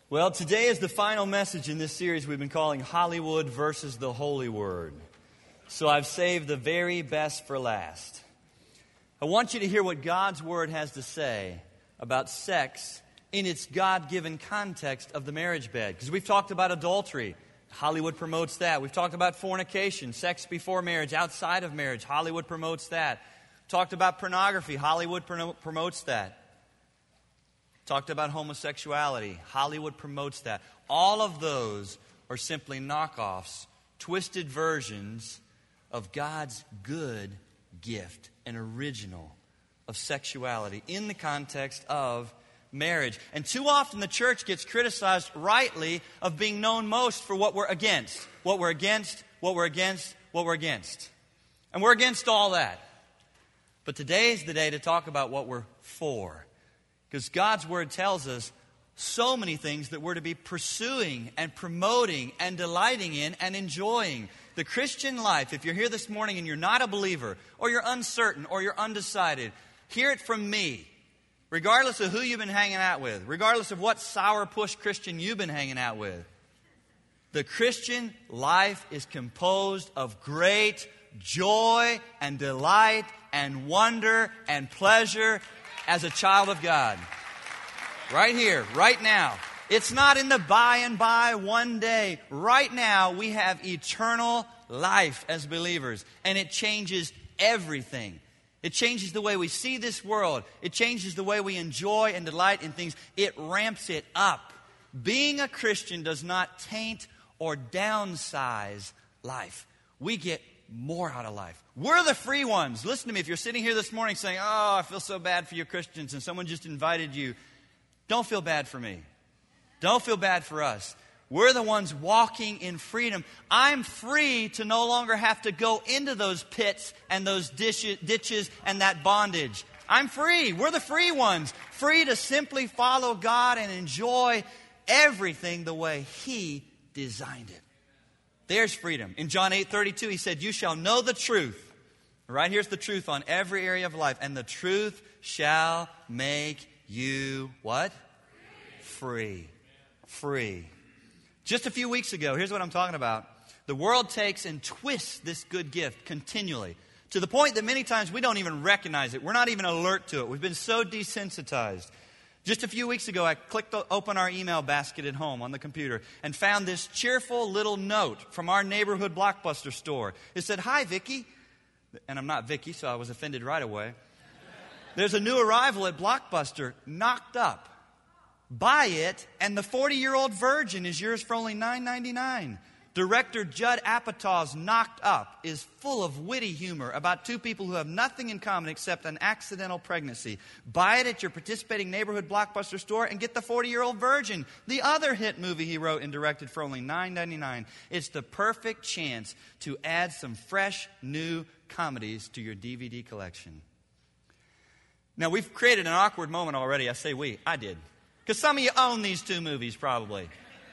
Well, today is the final message in this series we've been calling Hollywood versus the Holy Word. So I've saved the very best for last. I want you to hear what God's Word has to say about sex in its God-given context of the marriage bed. Because we've talked about adultery. Hollywood promotes that. We've talked about fornication, sex before marriage, outside of marriage. Hollywood promotes that. Talked about pornography. Hollywood promotes that. Talked about homosexuality. Hollywood promotes that. All of those are simply knockoffs, twisted versions of God's good gift and original of sexuality in the context of marriage. And too often the church gets criticized rightly of being known most for what we're against. What we're against, what we're against, what we're against. And we're against all that. But today is the day to talk about what we're for. Because God's Word tells us so many things that we're to be pursuing and promoting and delighting in and enjoying. The Christian life, if you're here this morning and you're not a believer, or you're uncertain, or you're undecided, hear it from me. Regardless of who you've been hanging out with, regardless of what sourpuss Christian you've been hanging out with, the Christian life is composed of great joy and delight and wonder and pleasure as a child of God. Right here, right now. It's not in the by and by one day. Right now, we have eternal life as believers. And it changes everything. It changes the way we see this world. It changes the way we enjoy and delight in things. It ramps it up. Being a Christian does not taint or downsize life. We get more out of life. We're the free ones. Listen to me. If you're sitting here this morning saying, "Oh, I feel so bad for you Christians," and someone just invited you, don't feel bad for me. Don't feel bad for us. We're the ones walking in freedom. I'm free to no longer have to go into those pits and those ditches and that bondage. I'm free. We're the free ones. Free to simply follow God and enjoy everything the way He designed it. There's freedom. In John 8:32, He said, "You shall know the truth." Right here's the truth on every area of life. "And the truth shall make you" what? Free. Free. Just a few weeks ago, here's what I'm talking about. The world takes and twists this good gift continually, to the point that many times we don't even recognize it. We're not even alert to it. We've been so desensitized. Just a few weeks ago, I clicked open our email basket at home on the computer and found this cheerful little note from our neighborhood Blockbuster store. It said, "Hi, Vicky." And I'm not Vicky, so I was offended right away. "There's a new arrival at Blockbuster, Knocked Up. Buy it, and the 40-year-old virgin is yours for only $9.99. Director Judd Apatow's Knocked Up is full of witty humor about two people who have nothing in common except an accidental pregnancy. Buy it at your participating neighborhood Blockbuster store and get the 40-year-old virgin, the other hit movie he wrote and directed, for only $9.99. It's the perfect chance to add some fresh, new comedies to your DVD collection." Now, we've created an awkward moment already. I say we. I did. Because some of you own these two movies, probably.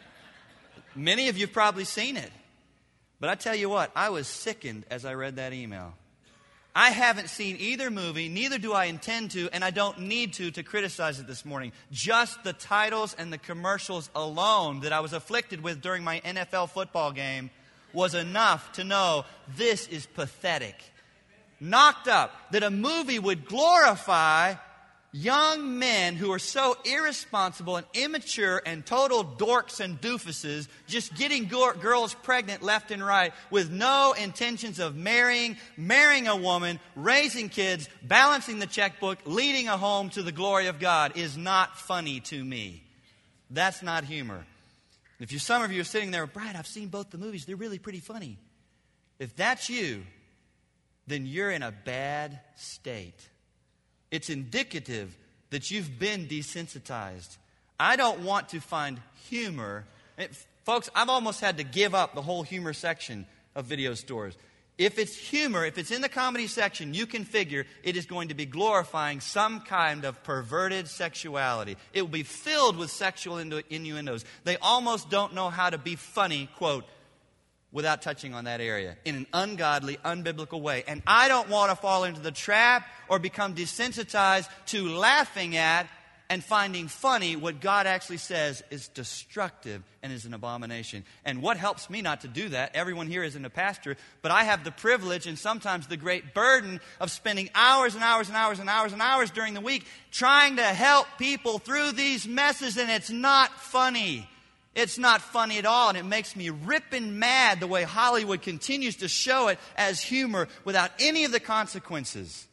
Many of you have probably seen it. But I tell you what, I was sickened as I read that email. I haven't seen either movie, neither do I intend to, and I don't need to criticize it this morning. Just the titles and the commercials alone that I was afflicted with during my NFL football game was enough to know this is pathetic. Knocked Up, that a movie would glorify young men who are so irresponsible and immature and total dorks and doofuses, just getting girls pregnant left and right with no intentions of marrying a woman, raising kids, balancing the checkbook, leading a home to the glory of God, is not funny to me. That's not humor. If some of you are sitting there, "Brad, I've seen both the movies. They're really pretty funny." If that's you, then you're in a bad state. It's indicative that you've been desensitized. I don't want to find humor. Folks, I've almost had to give up the whole humor section of video stores. If it's humor, if it's in the comedy section, you can figure it is going to be glorifying some kind of perverted sexuality. It will be filled with sexual innuendos. They almost don't know how to be funny, quote, without touching on that area in an ungodly, unbiblical way. And I don't want to fall into the trap or become desensitized to laughing at and finding funny what God actually says is destructive and is an abomination. And what helps me not to do that, everyone here isn't a pastor, but I have the privilege and sometimes the great burden of spending hours and hours and hours and hours and hours during the week trying to help people through these messes, and it's not funny. It's not funny at all, and it makes me ripping mad the way Hollywood continues to show it as humor without any of the consequences.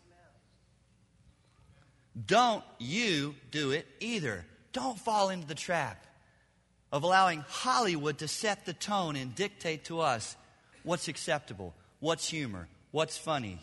Don't you do it either. Don't fall into the trap of allowing Hollywood to set the tone and dictate to us what's acceptable, what's humor, what's funny.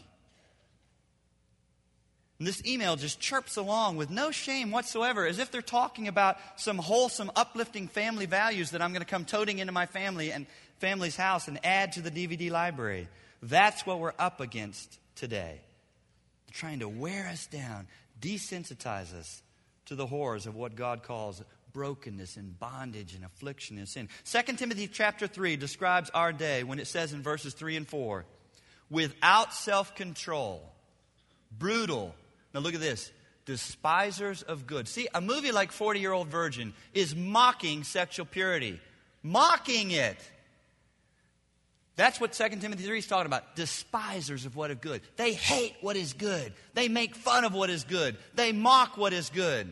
And this email just chirps along with no shame whatsoever, as if they're talking about some wholesome, uplifting family values that I'm going to come toting into my family and family's house and add to the DVD library. That's what we're up against today. They're trying to wear us down, desensitize us to the horrors of what God calls brokenness and bondage and affliction and sin. 2 Timothy chapter 3 describes our day when it says in verses 3 and 4, without self-control, brutal. Now look at this. Despisers of good. See, a movie like 40-Year-Old Virgin is mocking sexual purity. Mocking it. That's what 2 Timothy 3 is talking about. Despisers of what is good. They hate what is good. They make fun of what is good. They mock what is good.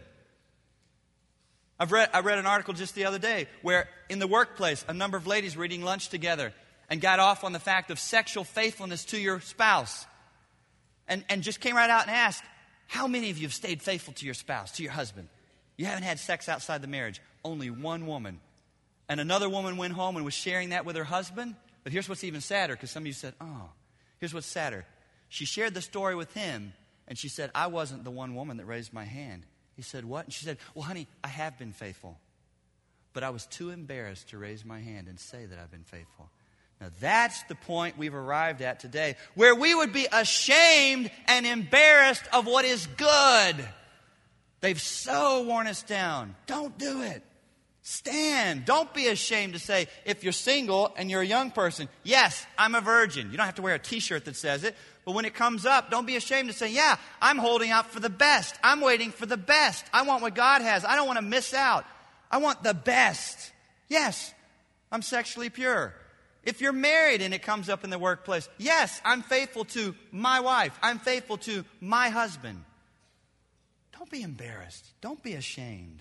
I read an article just the other day where in the workplace a number of ladies were eating lunch together and got off on the fact of sexual faithfulness to your spouse. And just came right out and asked, how many of you have stayed faithful to your spouse, to your husband? You haven't had sex outside the marriage. Only one woman. And another woman went home and was sharing that with her husband. But here's what's even sadder, because some of you said, oh, here's what's sadder. She shared the story with him, and she said, I wasn't the one woman that raised my hand. He said, what? And she said, well, honey, I have been faithful. But I was too embarrassed to raise my hand and say that I've been faithful. Now that's the point we've arrived at today, where we would be ashamed and embarrassed of what is good. They've so worn us down. Don't do it. Stand. Don't be ashamed to say, if you're single and you're a young person, yes, I'm a virgin. You don't have to wear a t-shirt that says it. But when it comes up, don't be ashamed to say, yeah, I'm holding out for the best. I'm waiting for the best. I want what God has. I don't want to miss out. I want the best. Yes, I'm sexually pure. If you're married and it comes up in the workplace, yes, I'm faithful to my wife. I'm faithful to my husband. Don't be embarrassed. Don't be ashamed.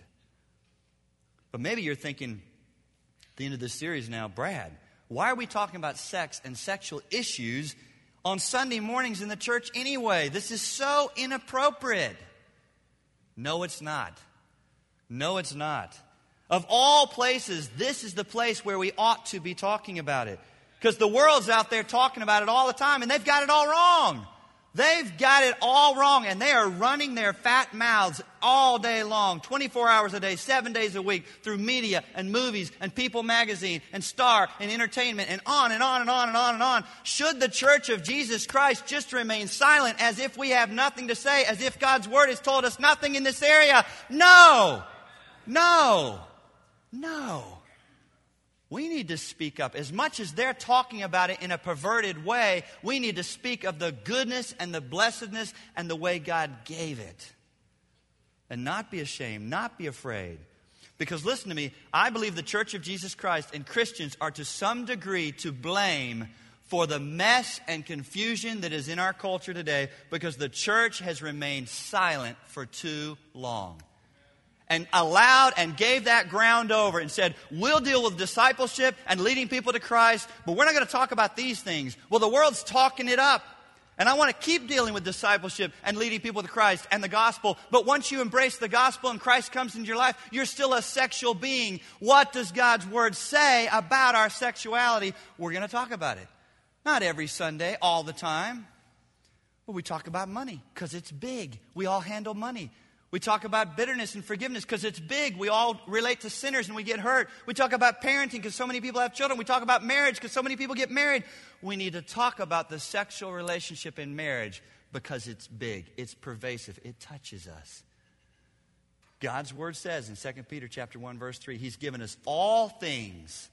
But maybe you're thinking, at the end of this series now, Brad, why are we talking about sex and sexual issues on Sunday mornings in the church anyway? This is so inappropriate. No, it's not. No, it's not. Of all places, this is the place where we ought to be talking about it. Because the world's out there talking about it all the time, and they've got it all wrong. They've got it all wrong, and they are running their fat mouths all day long, 24 hours a day, 7 days a week, through media and movies and People magazine and Star and entertainment and on and on and on and on and on. Should the Church of Jesus Christ just remain silent as if we have nothing to say, as if God's Word has told us nothing in this area? No! No! No. We need to speak up. As much as they're talking about it in a perverted way, we need to speak of the goodness and the blessedness and the way God gave it. And not be ashamed, not be afraid. Because listen to me, I believe the Church of Jesus Christ and Christians are to some degree to blame for the mess and confusion that is in our culture today, because the church has remained silent for too long. And allowed and gave that ground over and said, we'll deal with discipleship and leading people to Christ, but we're not going to talk about these things. Well, the world's talking it up. And I want to keep dealing with discipleship and leading people to Christ and the gospel. But once you embrace the gospel and Christ comes into your life, you're still a sexual being. What does God's Word say about our sexuality? We're going to talk about it. Not every Sunday, all the time. But we talk about money because it's big. We all handle money. We talk about bitterness and forgiveness because it's big. We all relate to sinners and we get hurt. We talk about parenting because so many people have children. We talk about marriage because so many people get married. We need to talk about the sexual relationship in marriage because it's big. It's pervasive. It touches us. God's Word says in 2 Peter chapter 1, verse 3, He's given us all things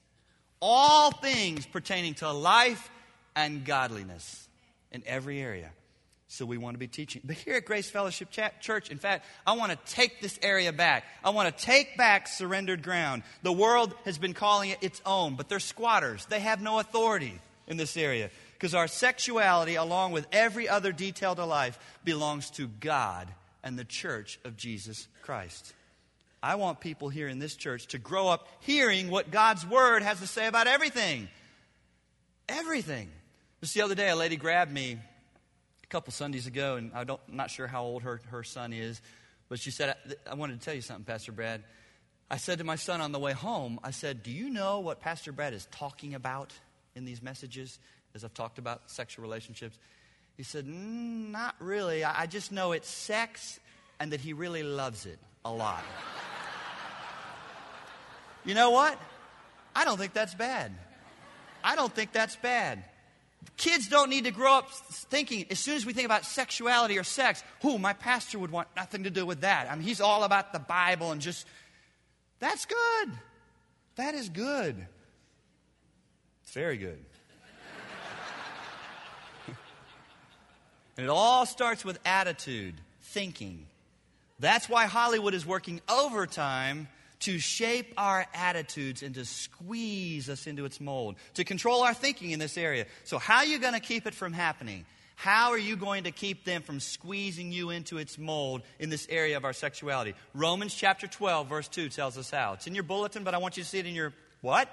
pertaining to life and godliness in every area. So we want to be teaching. But here at Grace Fellowship Church, in fact, I want to take this area back. I want to take back surrendered ground. The world has been calling it its own, but they're squatters. They have no authority in this area. Because our sexuality, along with every other detail to life, belongs to God and the church of Jesus Christ. I want people here in this church to grow up hearing what God's Word has to say about everything. Everything. Just the other day, a lady grabbed me a couple Sundays ago, and I'm not sure how old her son is, but she said, I wanted to tell you something, Pastor Brad. I said to my son on the way home, I said, do you know what Pastor Brad is talking about in these messages as I've talked about sexual relationships? He said, not really. I just know it's sex and that he really loves it a lot. You know what? I don't think that's bad. I don't think that's bad. Kids don't need to grow up thinking, as soon as we think about sexuality or sex, my pastor would want nothing to do with that. I mean, he's all about the Bible and just, that's good. That is good. It's very good. And it all starts with attitude, thinking. That's why Hollywood is working overtime to shape our attitudes and to squeeze us into its mold, to control our thinking in this area. So how are you going to keep it from happening? How are you going to keep them from squeezing you into its mold in this area of our sexuality? Romans chapter 12, verse 2 tells us how. It's in your bulletin, but I want you to see it in your what?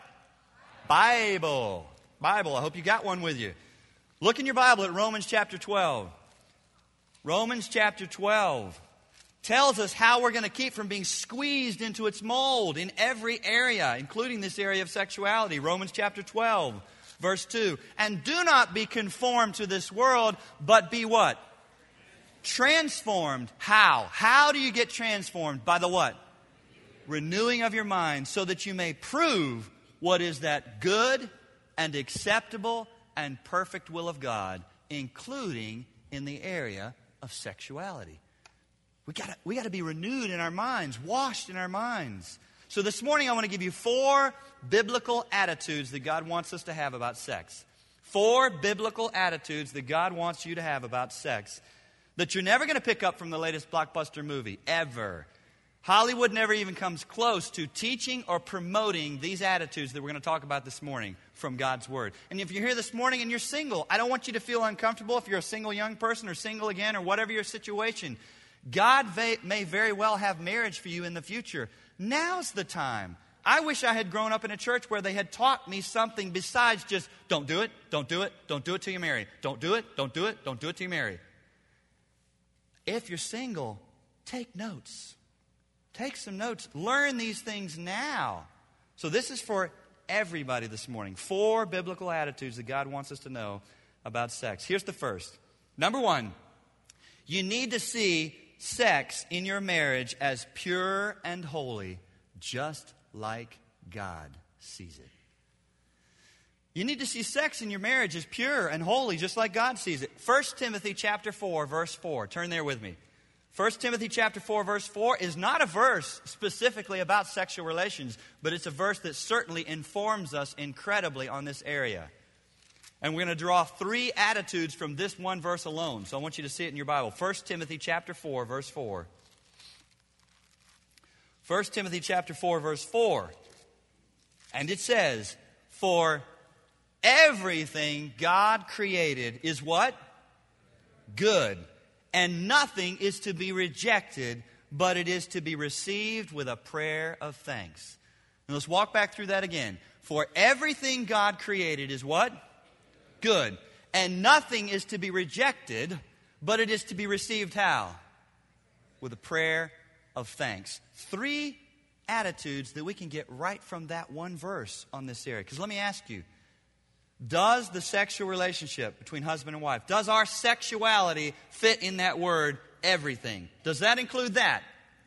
Bible. I hope you got one with you. Look in your Bible at Romans chapter 12. Romans chapter 12 tells us how we're going to keep from being squeezed into its mold in every area, including this area of sexuality. Romans chapter 12, verse 2. And do not be conformed to this world, but be what? Transformed. How? How do you get transformed? By the what? Renewing of your mind, so that you may prove what is that good and acceptable and perfect will of God, including in the area of sexuality. We got to be renewed in our minds, washed in our minds. So this morning I want to give you 4 biblical attitudes that God wants us to have about sex. 4 biblical attitudes that God wants you to have about sex that you're never going to pick up from the latest blockbuster movie, ever. Hollywood never even comes close to teaching or promoting these attitudes that we're going to talk about this morning from God's Word. And if you're here this morning and you're single, I don't want you to feel uncomfortable if you're a single young person or single again or whatever your situation. God may very well have marriage for you in the future. Now's the time. I wish I had grown up in a church where they had taught me something besides just don't do it, don't do it, don't do it till you marry. Don't do it, don't do it, don't do it till you marry. If you're single, take notes. Take some notes. Learn these things now. So this is for everybody this morning. 4 biblical attitudes that God wants us to know about sex. Here's the first. Number 1, you need to see sex in your marriage as pure and holy, just like God sees it. You need to see sex in your marriage as pure and holy, just like God sees it. 1 Timothy chapter 4, verse 4. Turn there with me. 1 Timothy chapter 4, verse 4 is not a verse specifically about sexual relations, but it's a verse that certainly informs us incredibly on this area. And we're going to draw 3 attitudes from this one verse alone. So I want you to see it in your Bible. 1 Timothy chapter 4, verse 4. 1 Timothy chapter 4, verse 4. And it says, for everything God created is what? Good. And nothing is to be rejected, but it is to be received with a prayer of thanks. And let's walk back through that again. For everything God created is what? Good. And nothing is to be rejected, but it is to be received how? With a prayer of thanks. 3 attitudes that we can get right from that one verse on this area. Because let me ask you, does the sexual relationship between husband and wife, does our sexuality fit in that word, everything? Does that include that?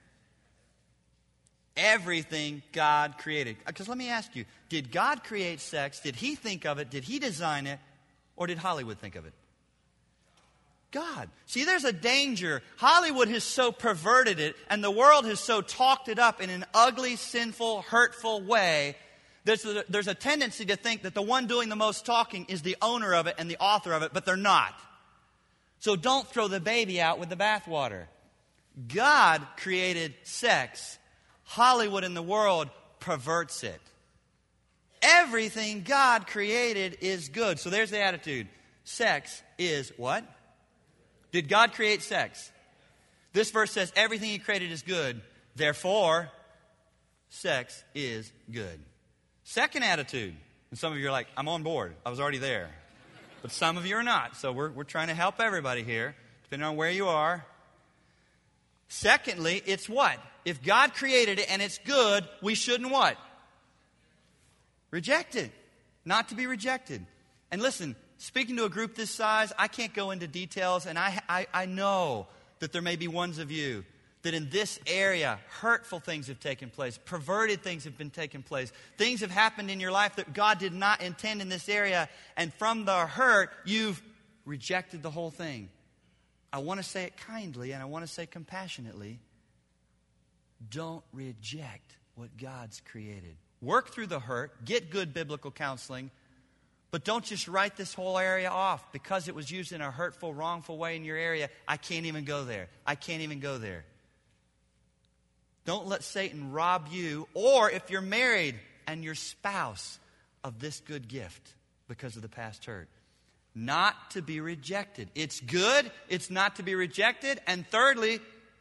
Everything God created. Because let me ask you, did God create sex? Did He think of it? Did He design it? Or did Hollywood think of it? God. See, there's a danger. Hollywood has so perverted it, and the world has so talked it up in an ugly, sinful, hurtful way. There's a tendency to think that the one doing the most talking is the owner of it and the author of it, but they're not. So don't throw the baby out with the bathwater. God created sex. Hollywood and the world perverts it. Everything God created is good. So there's the attitude. Sex is what? Did God create sex? This verse says everything He created is good. Therefore, sex is good. Second attitude. And some of you are like, I'm on board. I was already there. But some of you are not. So we're trying to help everybody here, depending on where you are. Secondly, it's what? If God created it and it's good, we shouldn't what? Reject it. Not to be rejected. And listen, speaking to a group this size, I can't go into details, and I know that there may be ones of you that in this area, hurtful things have taken place, perverted things have been taking place, things have happened in your life that God did not intend in this area, and from the hurt, you've rejected the whole thing. I want to say it kindly, and I want to say compassionately, don't reject what God's created. Work through the hurt, get good biblical counseling, but don't just write this whole area off because it was used in a hurtful, wrongful way in your area. I can't even go there. I can't even go there. Don't let Satan rob you, or if you're married and your spouse, of this good gift because of the past hurt. Not to be rejected. It's good. It's not to be rejected. And thirdly,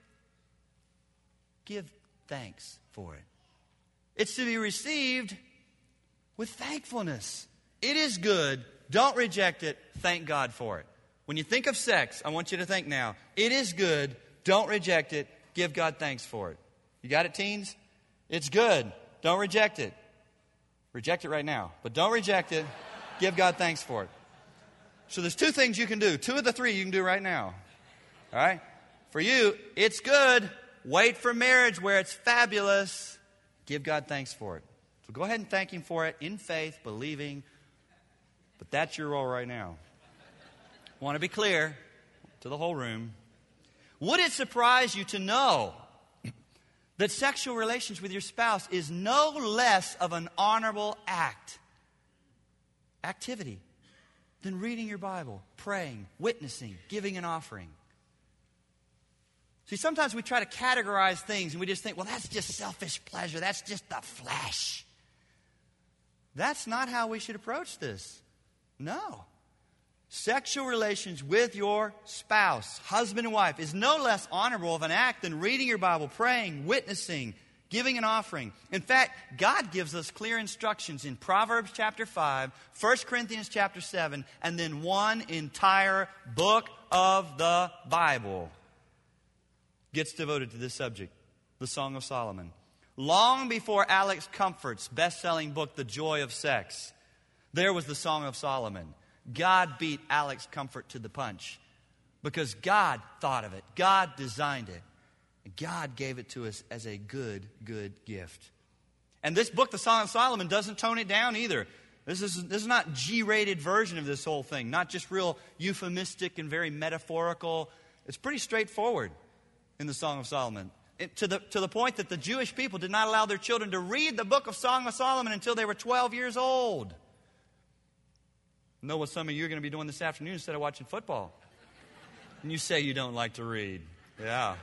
give thanks for it. It's to be received with thankfulness. It is good. Don't reject it. Thank God for it. When you think of sex, I want you to think now. It is good. Don't reject it. Give God thanks for it. You got it, teens? It's good. Don't reject it. Reject it right now. But don't reject it. Give God thanks for it. So there's two things you can do. Two of the three you can do right now. All right? For you, it's good. Wait for marriage where it's fabulous. Give God thanks for it. So go ahead and thank Him for it in faith, believing. But that's your role right now. I want to be clear to the whole room. Would it surprise you to know that sexual relations with your spouse is no less of an honorable activity than reading your Bible, praying, witnessing, giving an offering? See, sometimes we try to categorize things and we just think, well, that's just selfish pleasure. That's just the flesh. That's not how we should approach this. No. Sexual relations with your spouse, husband and wife, is no less honorable of an act than reading your Bible, praying, witnessing, giving an offering. In fact, God gives us clear instructions in Proverbs chapter 5, 1 Corinthians chapter 7, and then one entire book of the Bible gets devoted to this subject, the Song of Solomon. Long before Alex Comfort's best-selling book, The Joy of Sex, there was the Song of Solomon. God beat Alex Comfort to the punch because God thought of it. God designed it. God gave it to us as a good gift. And this book, The Song of Solomon, doesn't tone it down either. This is not G-rated version of this whole thing, not just real euphemistic and very metaphorical. It's pretty straightforward in the Song of Solomon. To the point that the Jewish people did not allow their children to read the book of Song of Solomon until they were 12 years old. Know what some of you are going to be doing this afternoon instead of watching football. And you say you don't like to read. Yeah.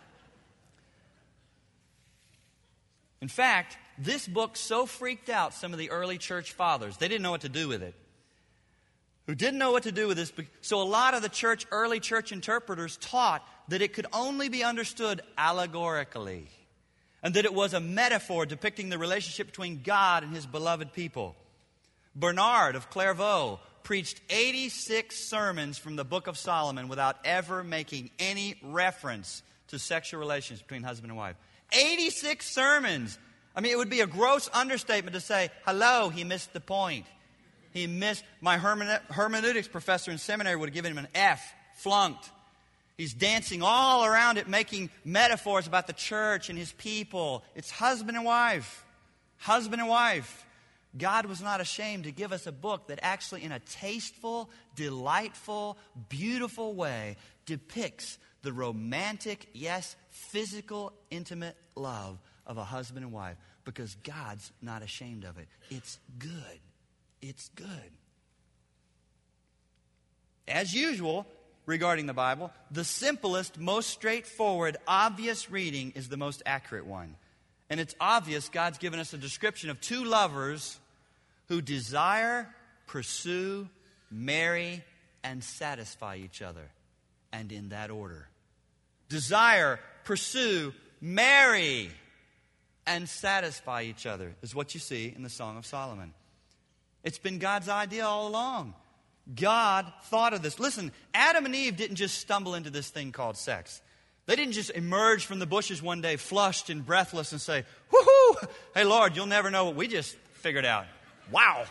In fact, this book so freaked out some of the early church fathers, they didn't know what to do with it. Who didn't know what to do with this. So a lot of the early church interpreters taught that it could only be understood allegorically, and that it was a metaphor depicting the relationship between God and His beloved people. Bernard of Clairvaux preached 86 sermons from the book of Solomon without ever making any reference to sexual relations between husband and wife. 86 sermons. I mean, it would be a gross understatement to say, hello, he missed the point. He missed. My hermeneutics professor in seminary would have given him an F, flunked. He's dancing all around it, making metaphors about the church and His people. It's husband and wife. Husband and wife. God was not ashamed to give us a book that actually, in a tasteful, delightful, beautiful way, depicts the romantic, yes, physical, intimate love of a husband and wife, because God's not ashamed of it. It's good. It's good. As usual, regarding the Bible, the simplest, most straightforward, obvious reading is the most accurate one. And it's obvious God's given us a description of two lovers who desire, pursue, marry, and satisfy each other. And in that order. Desire, pursue, marry, and satisfy each other is what you see in the Song of Solomon. It's been God's idea all along. God thought of this. Listen, Adam and Eve didn't just stumble into this thing called sex. They didn't just emerge from the bushes one day flushed and breathless and say, woohoo, hey Lord, you'll never know what we just figured out. Wow.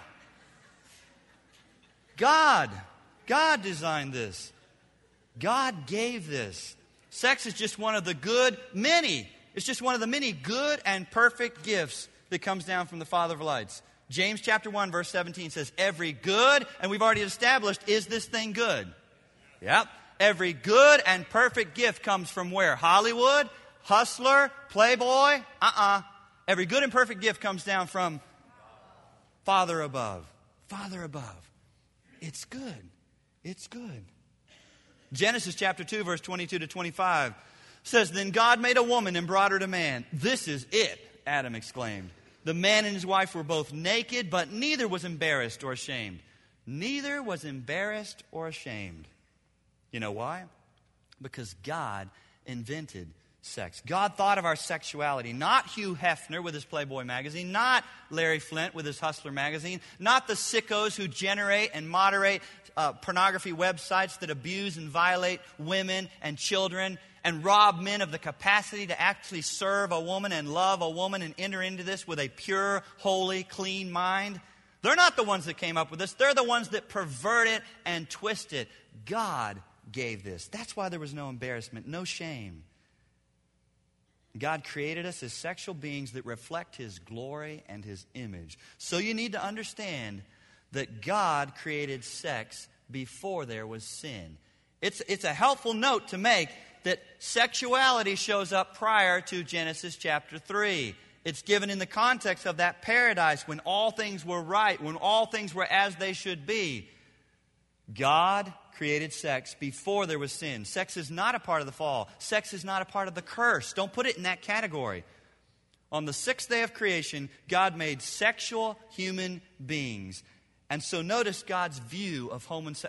God designed this. God gave this. Sex is just one of the it's just one of the many good and perfect gifts that comes down from the Father of lights. James chapter 1 verse 17 says, every good, and we've already established, is this thing good? Yep. Every good and perfect gift comes from where? Hollywood? Hustler? Playboy? Every good and perfect gift comes down from Father above. Father above. It's good. It's good. Genesis chapter 2 verse 22 to 25 says, then God made a woman and brought her to man. This is it, Adam exclaimed. The man and his wife were both naked, but neither was embarrassed or ashamed. Neither was embarrassed or ashamed. You know why? Because God invented sex. God thought of our sexuality, not Hugh Hefner with his Playboy magazine, not Larry Flint with his Hustler magazine, not the sickos who generate and moderate pornography websites that abuse and violate women and children and rob men of the capacity to actually serve a woman and love a woman and enter into this with a pure, holy, clean mind. They're not the ones that came up with this. They're the ones that pervert it and twist it. God gave this. That's why there was no embarrassment, no shame. God created us as sexual beings that reflect His glory and His image. So you need to understand that God created sex before there was sin. It's a helpful note to make that sexuality shows up prior to Genesis chapter 3. It's given in the context of that paradise when all things were right, when all things were as they should be. God created sex before there was sin. Sex is not a part of the fall. Sex is not a part of the curse. Don't put it in that category. On the sixth day of creation, God made sexual human beings. And so notice God's view of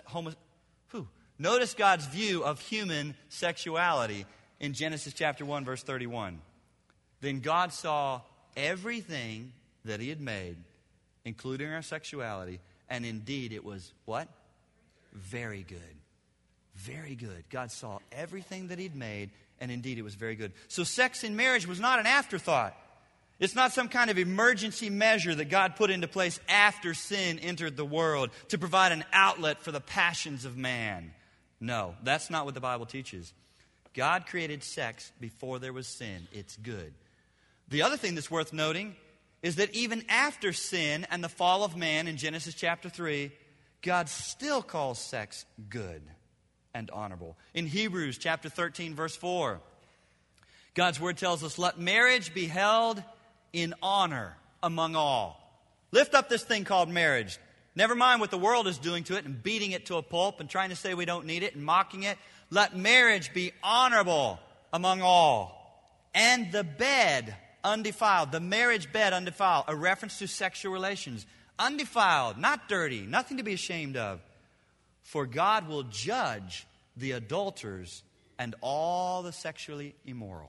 Notice God's view of human sexuality in Genesis chapter 1, verse 31. Then God saw everything that He had made, including our sexuality, and indeed it was what? Very good. Very good. God saw everything that He'd made, and indeed it was very good. So sex in marriage was not an afterthought. It's not some kind of emergency measure that God put into place after sin entered the world to provide an outlet for the passions of man. No, that's not what the Bible teaches. God created sex before there was sin. It's good. The other thing that's worth noting is that even after sin and the fall of man in Genesis chapter 3, God still calls sex good and honorable. In Hebrews chapter 13, verse 4, God's word tells us, let marriage be held in honor among all. Lift up this thing called marriage. Never mind what the world is doing to it and beating it to a pulp and trying to say we don't need it and mocking it. Let marriage be honorable among all. And the bed undefiled, the marriage bed undefiled, a reference to sexual relations. Undefiled, not dirty, nothing to be ashamed of. For God will judge the adulterers and all the sexually immoral.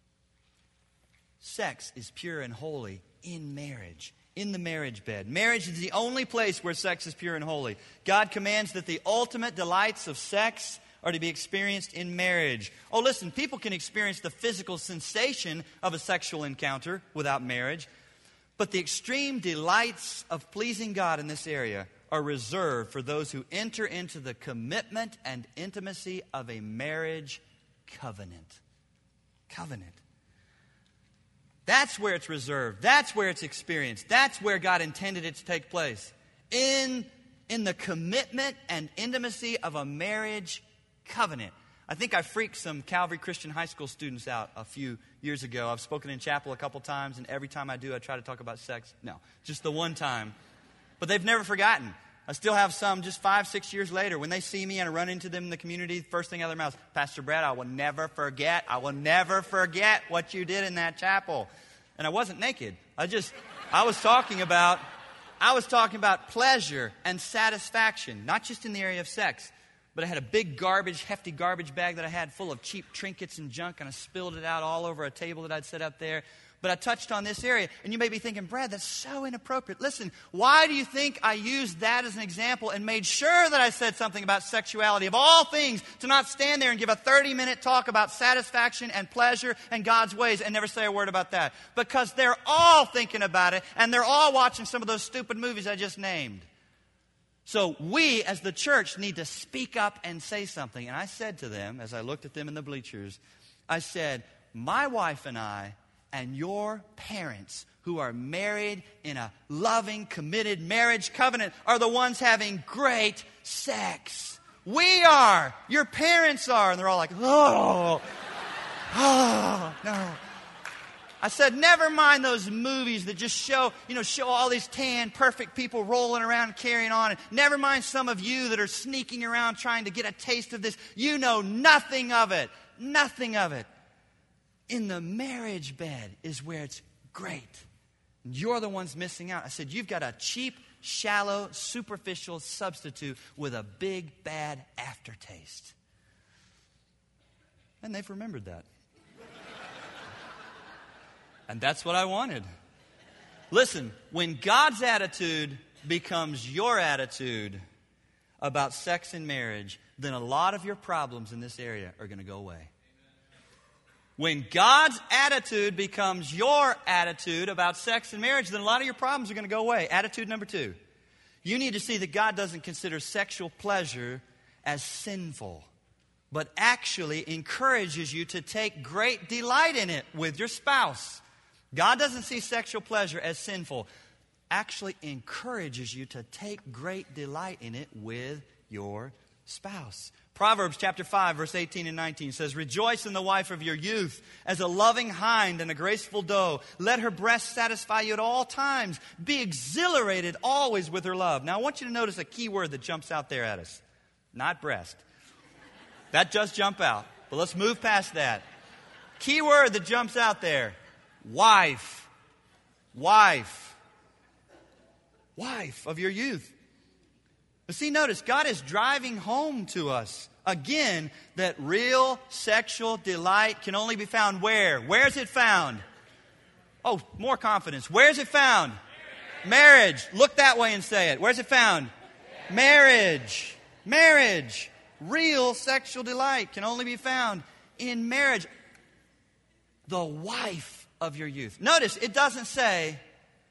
Sex is pure and holy in marriage, in the marriage bed. Marriage is the only place where sex is pure and holy. God commands that the ultimate delights of sex are to be experienced in marriage. Oh, listen, people can experience the physical sensation of a sexual encounter without marriage, but the extreme delights of pleasing God in this area are reserved for those who enter into the commitment and intimacy of a marriage covenant. Covenant. That's where it's reserved. That's where it's experienced. That's where God intended it to take place. In the commitment and intimacy of a marriage covenant. I think I freaked some Calvary Christian High School students out a few years ago. I've spoken in chapel a couple times, and every time I do, I try to talk about sex. No, just the one time. But they've never forgotten. I still have some just 5-6 years later. When they see me and I run into them in the community, first thing out of their mouths, Pastor Brad, I will never forget what you did in that chapel. And I wasn't naked. I was talking about pleasure and satisfaction, not just in the area of sex. But I had a big hefty garbage bag that I had full of cheap trinkets and junk, and I spilled it out all over a table that I'd set up there. But I touched on this area, and you may be thinking, Brad, that's so inappropriate. Listen, why do you think I used that as an example and made sure that I said something about sexuality? Of all things, to not stand there and give a 30-minute talk about satisfaction and pleasure and God's ways and never say a word about that. Because they're all thinking about it, and they're all watching some of those stupid movies I just named. So we, as the church, need to speak up and say something. And I said to them, as I looked at them in the bleachers, I said, my wife and I and your parents who are married in a loving, committed marriage covenant are the ones having great sex. We are. Your parents are. And they're all like, oh, no. I said, never mind those movies that just show all these tan, perfect people rolling around and carrying on. And never mind some of you that are sneaking around trying to get a taste of this. You know nothing of it. Nothing of it. In the marriage bed is where it's great. You're the ones missing out. I said, you've got a cheap, shallow, superficial substitute with a big, bad aftertaste. And they've remembered that. And that's what I wanted. Listen, when God's attitude becomes your attitude about sex and marriage, then a lot of your problems in this area are going to go away. When God's attitude becomes your attitude about sex and marriage, then a lot of your problems are going to go away. Attitude number 2. You need to see that God doesn't consider sexual pleasure as sinful, but actually encourages you to take great delight in it with your spouse. God doesn't see sexual pleasure as sinful, actually encourages you to take great delight in it with your spouse. Proverbs chapter 5, verse 18 and 19 says, rejoice in the wife of your youth as a loving hind and a graceful doe. Let her breast satisfy you at all times. Be exhilarated always with her love. Now I want you to notice a key word that jumps out there at us. Not breast. That does jump out. But let's move past that. Key word that jumps out there. Wife. Wife. Wife of your youth. But see, notice, God is driving home to us, again, that real sexual delight can only be found where? Where's it found? Oh, more confidence. Where's it found? Marriage. Look that way and say it. Where's it found? Marriage. Marriage. Real sexual delight can only be found in marriage. The wife of your youth. Notice, it doesn't say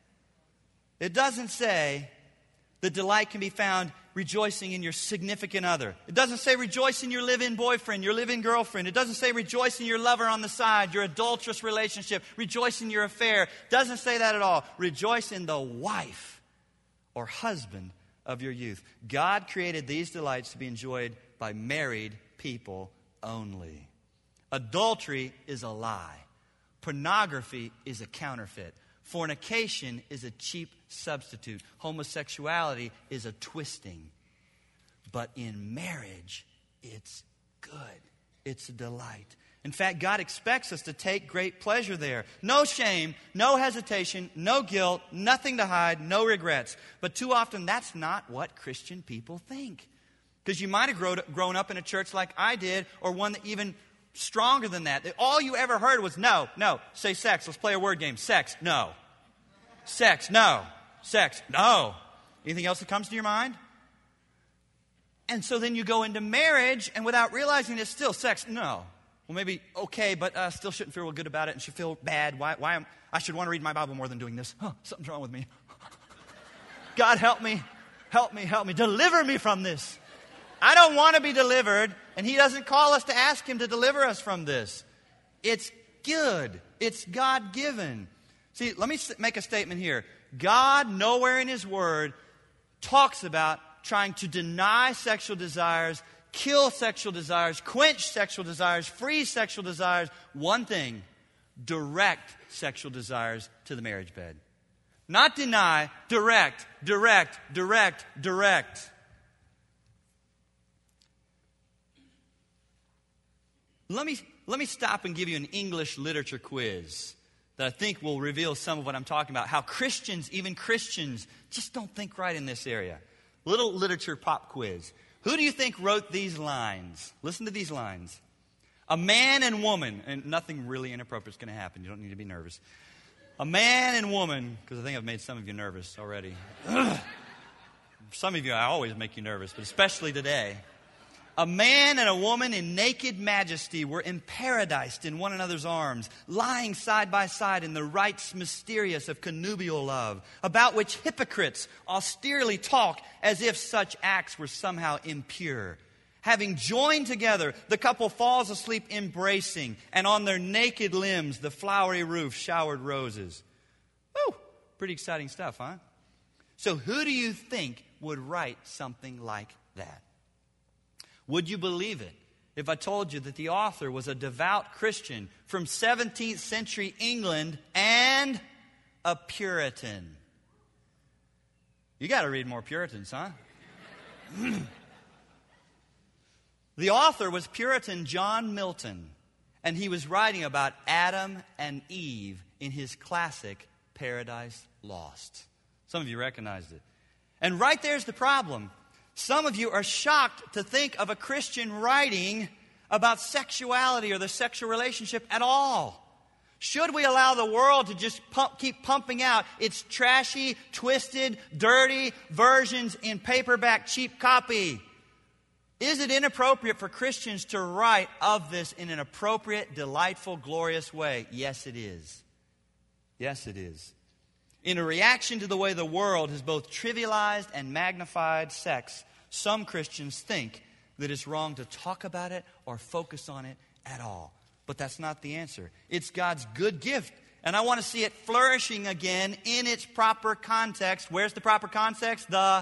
the delight can be found rejoicing in your significant other. It doesn't say rejoice in your live-in boyfriend, your live-in girlfriend. It doesn't say rejoice in your lover on the side, your adulterous relationship. Rejoice in your affair. It doesn't say that at all. Rejoice in the wife or husband of your youth. God created these delights to be enjoyed by married people only. Adultery is a lie. Pornography is a counterfeit. Fornication is a cheap substitute. Homosexuality is a twisting. But in marriage, it's good. It's a delight. In fact, God expects us to take great pleasure there. No shame, no hesitation, no guilt, nothing to hide, no regrets. But too often, that's not what Christian people think. Because you might have grown up in a church like I did, or one that even stronger than that. All you ever heard was no. Say sex. Let's play a word game. Sex. No. Sex. No. Sex. No. Anything else that comes to your mind? And so then you go into marriage, and without realizing it's still sex. No. Well, maybe okay, but still shouldn't feel real good about it, and should feel bad. Why I should want to read my Bible more than doing this. Something's wrong with me. God, help me. Help me. Help me. Deliver me from this. I don't want to be delivered, and He doesn't call us to ask Him to deliver us from this. It's good. It's God-given. See, let me make a statement here. God, nowhere in His Word, talks about trying to deny sexual desires, kill sexual desires, quench sexual desires, freeze sexual desires. One thing, direct sexual desires to the marriage bed. Not deny, direct, direct, direct, direct. Let me stop and give you an English literature quiz that I think will reveal some of what I'm talking about. How Christians, even Christians, just don't think right in this area. Little literature pop quiz. Who do you think wrote these lines? Listen to these lines. A man and woman, and nothing really inappropriate is going to happen. You don't need to be nervous. A man and woman, because I think I've made some of you nervous already. Some of you, I always make you nervous, but especially today. A man and a woman in naked majesty were in paradise in one another's arms, lying side by side in the rites mysterious of connubial love, about which hypocrites austerely talk as if such acts were somehow impure. Having joined together, the couple falls asleep embracing, and on their naked limbs the flowery roof showered roses. Woo! Pretty exciting stuff, huh? So who do you think would write something like that? Would you believe it if I told you that the author was a devout Christian from 17th century England and a Puritan? You got to read more Puritans, huh? The author was Puritan John Milton, and he was writing about Adam and Eve in his classic Paradise Lost. Some of you recognized it. And right there's the problem. Some of you are shocked to think of a Christian writing about sexuality or the sexual relationship at all. Should we allow the world to just keep pumping out its trashy, twisted, dirty versions in paperback cheap copy? Is it inappropriate for Christians to write of this in an appropriate, delightful, glorious way? Yes, it is. Yes, it is. In a reaction to the way the world has both trivialized and magnified sex, some Christians think that it's wrong to talk about it or focus on it at all. But that's not the answer. It's God's good gift, and I want to see it flourishing again in its proper context. Where's the proper context? The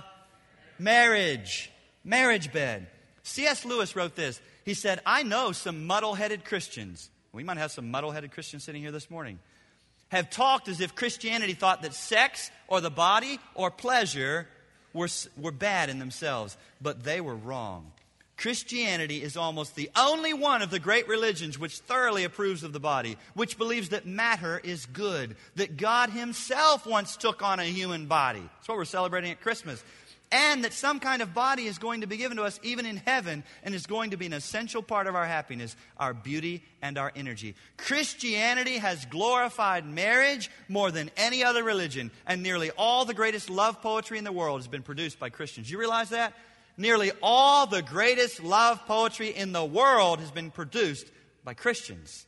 marriage bed. C.S. Lewis wrote this. He said, I know some muddle-headed Christians. We might have some muddle-headed Christians sitting here this morning. Have talked as if Christianity thought that sex or the body or pleasure were bad in themselves. But they were wrong. Christianity is almost the only one of the great religions which thoroughly approves of the body, which believes that matter is good, that God himself once took on a human body. That's what we're celebrating at Christmas. And that some kind of body is going to be given to us even in heaven and is going to be an essential part of our happiness, our beauty, and our energy. Christianity has glorified marriage more than any other religion, and nearly all the greatest love poetry in the world has been produced by Christians. You realize that? Nearly all the greatest love poetry in the world has been produced by Christians.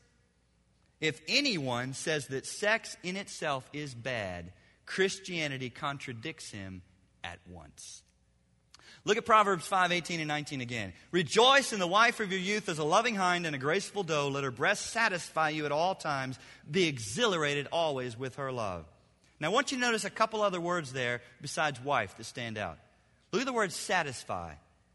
If anyone says that sex in itself is bad, Christianity contradicts him at once. Look at Proverbs 5:18 and 19 again. Rejoice in the wife of your youth as a loving hind and a graceful doe. Let her breast satisfy you at all times. Be exhilarated always with her love. Now I want you to notice a couple other words there besides wife that stand out. Look at the word satisfy.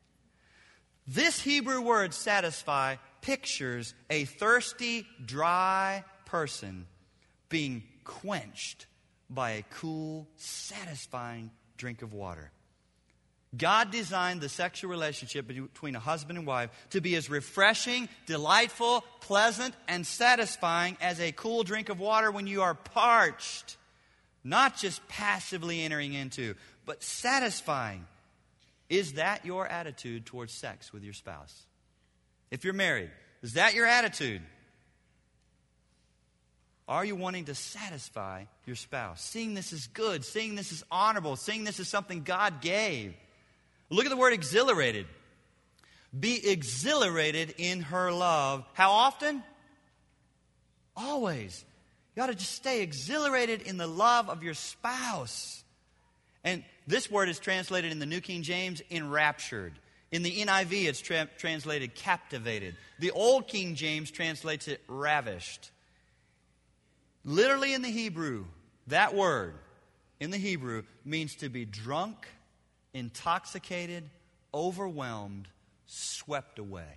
This Hebrew word satisfy pictures a thirsty, dry person being quenched by a cool, satisfying drink of water. God designed the sexual relationship between a husband and wife to be as refreshing, delightful, pleasant, and satisfying as a cool drink of water when you are parched. Not just passively entering into, but satisfying. Is that your attitude towards sex with your spouse? If you're married, is that your attitude? Are you wanting to satisfy your spouse? Seeing this is good, seeing this is honorable, seeing this is something God gave. Look at the word exhilarated. Be exhilarated in her love. How often? Always. You ought to just stay exhilarated in the love of your spouse. And this word is translated in the New King James, enraptured. In the NIV, it's translated captivated. The Old King James translates it ravished. Literally in the Hebrew, that word in the Hebrew means to be drunk, intoxicated, overwhelmed, swept away.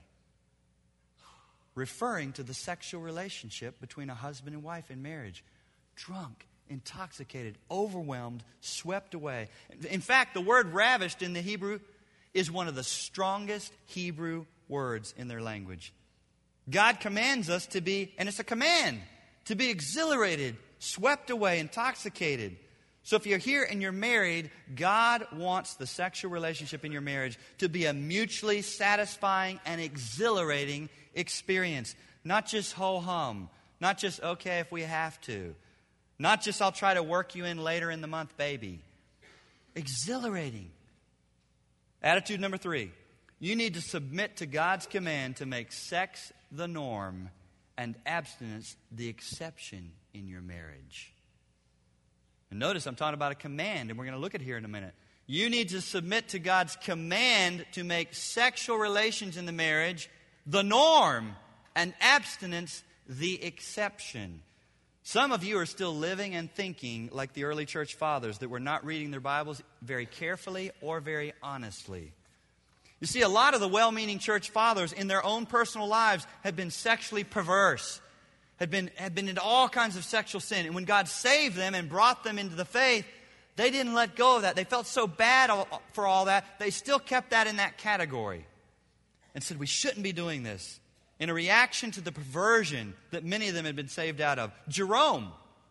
Referring to the sexual relationship between a husband and wife in marriage. Drunk, intoxicated, overwhelmed, swept away. In fact, the word ravished in the Hebrew is one of the strongest Hebrew words in their language. God commands us to be, and it's a command, to be exhilarated, swept away, intoxicated. So if you're here and you're married, God wants the sexual relationship in your marriage to be a mutually satisfying and exhilarating experience. Not just ho-hum. Not just, okay, if we have to. Not just, I'll try to work you in later in the month, baby. Exhilarating. Attitude number 3. You need to submit to God's command to make sex the norm and abstinence the exception in your marriage. And notice I'm talking about a command, and we're going to look at it here in a minute. You need to submit to God's command to make sexual relations in the marriage the norm and abstinence the exception. Some of you are still living and thinking like the early church fathers that were not reading their Bibles very carefully or very honestly. You see, a lot of the well-meaning church fathers in their own personal lives had been sexually perverse, had been into all kinds of sexual sin. And when God saved them and brought them into the faith, they didn't let go of that. They felt so bad for all that, they still kept that in that category and said, we shouldn't be doing this, in a reaction to the perversion that many of them had been saved out of. Jerome